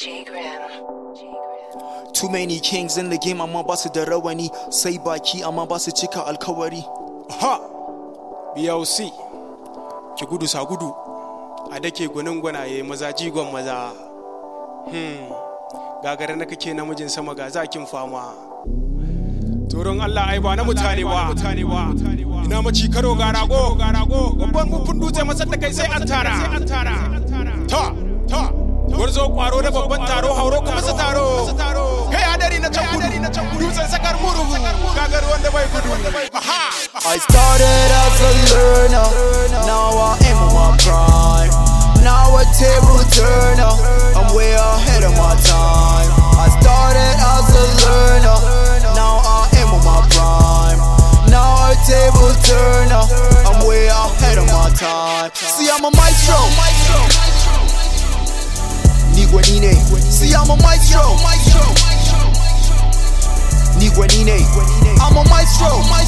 Too many kings in the game, amma ba su da rawani, sai baki amma ba su cika alkawari. Ha! BLC ki gudu sa gudu a dake gwanin gwanaye maza jigon maza. Gagara na kake namijin sama ga zakin fama. Tsoron Allah ai ba na mutane ba. Ina maci karo ga rago. Babban mufin dutse masar da kai sai an tara. Ta gwarzo kwaro da babban taro hauro kuma su taro. Kai hadari na can gudu dutsen sakar murhu gagar wanda bai gudu. I started as a learner, now I am on my prime. Now a table turner, I'm way ahead of my time. I started as a learner, now I am on my prime. Now a table turner, I'm way ahead of my time. See, I'm a maestro. Niguanine. See, I'm a maestro. Niguanine. I'm a maestro.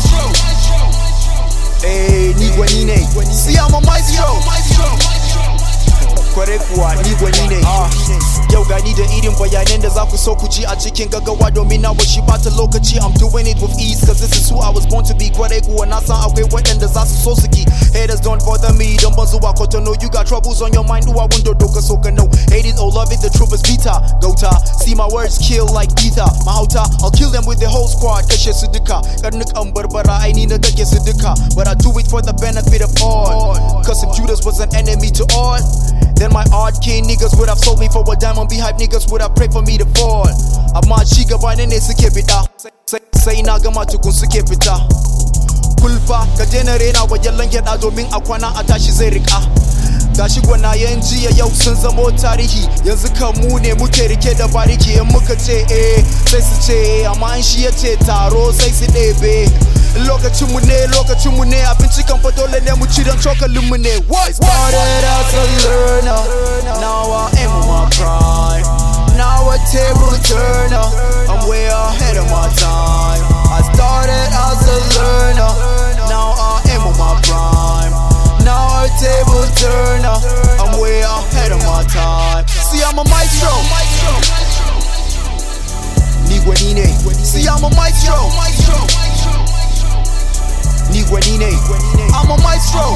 Hey, Niguanine. See, I'm a maestro. Kware kuwa Niguanine. Yau gani da irin bayanan da za ku so ku ji a cikin gaggawa domin na bashi bata lokaci. I'm doing it with ease cause this is who I was born to be. Kware kuwa na san akwai waɗanda za su so su ki. Haters don't bother me, don ban zuwa Kotono. You got troubles on your mind, I wonder doka so ka know. Hate it or love it, the truth is beta. Gota, see my words kill like ether. Mahauta, I'll kill them with the whole squad. Kashe su duka, karnuk an barbara, ai ni na gage su duka. But I do it for the benefit of all. Cause if Judas was an enemy to all, then my odd king niggas would have sold me for a diamond. Beehive niggas would have prayed for me to fall. Amma shi gaba ne suke fita, sai na gama tukun suke fita. Kulfa ka daina rena wa yallan gyaɗa domin a kwana a tashi zai rika. Gashi gwanayen jiya yau sun zamo tarihi, yanzu kan mu ne muke rike da bariki. In muka ce sai su ce amma in shi ya ce taro sai su ɗebe. Lokacinmu ne abinci kan fa dole ne mu ci don cokalinmu ne. I started as a learner, now I am on my prime. Now a table turner, I'm way ahead of my time. I started as a learner, now I am on my prime. Now a table turner, I'm way ahead of my time. See, I'm a maestro. Niguanine. See, I'm a maestro. Niguanine. I'm a maestro.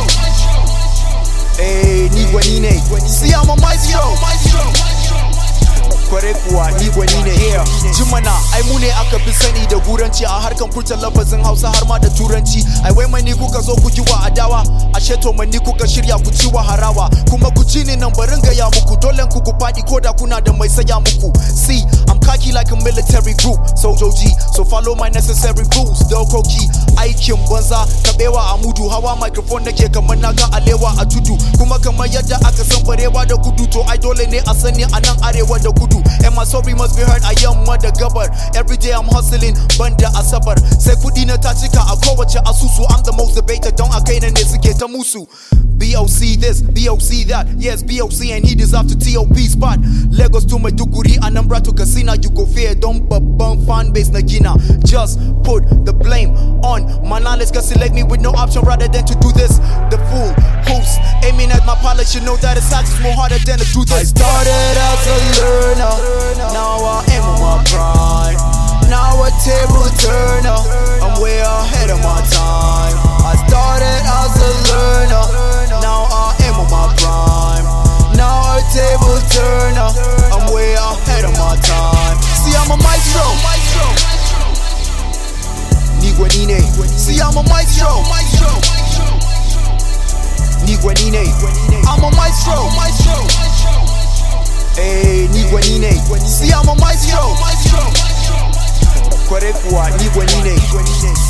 Hey, Niguanine. See, I'm a maestro. Kware kuwa Niguanine. Jimana, ai mu ne aka fi sani da guranci a harkan furta lafazin Hausa har ma da Turanci. Ai wai mani kuka zo ku ji wa adawa, ashe to mani kuka shirya ku ci wa harawa. Kuma ku ci ni nan barin gaya muku, dole ku faɗi koda kuna da mai saya muku. See, I'm cocky like a military group, sojoji, so follow my necessary rules. Dokoki, aikin banza, kabewa a mudu, hawa microphone nake kamar naga alewa a tudu. Kuma kamar yadda aka san barewa da kudu, to ai dole ne a sani a nan arewa da kudu. And my story must be heard, I am mother gabar. Every day I'm hustling, banda asabar. Sai kudi na ta cika a kowace asusu. I'm the most debated, don a kai na ne suke ta musu. BOC this, BOC that. Yes, BOC and he deserve to TOP spot. Lagos to Maiduguri, Anambra to Katsina. You go fear, don't burn fan base na gina. Just put the blame on my knowledge, cause select me with no option rather than to do this. The fool who's aiming at my pilot should know that it's actually more harder than to do this. I started as a learner, now I am on my prime. Now a table turner, I'm way ahead of my time. I started as a learner, now I am on my prime. Now a table turner, I'm way ahead of my time. See, I'm a maestro. Niguanine. See, I'm a maestro. Niguanine. I'm a maestro. Hey, Niguanine. See, I'm a maestro. Kware kuwa Niguanine.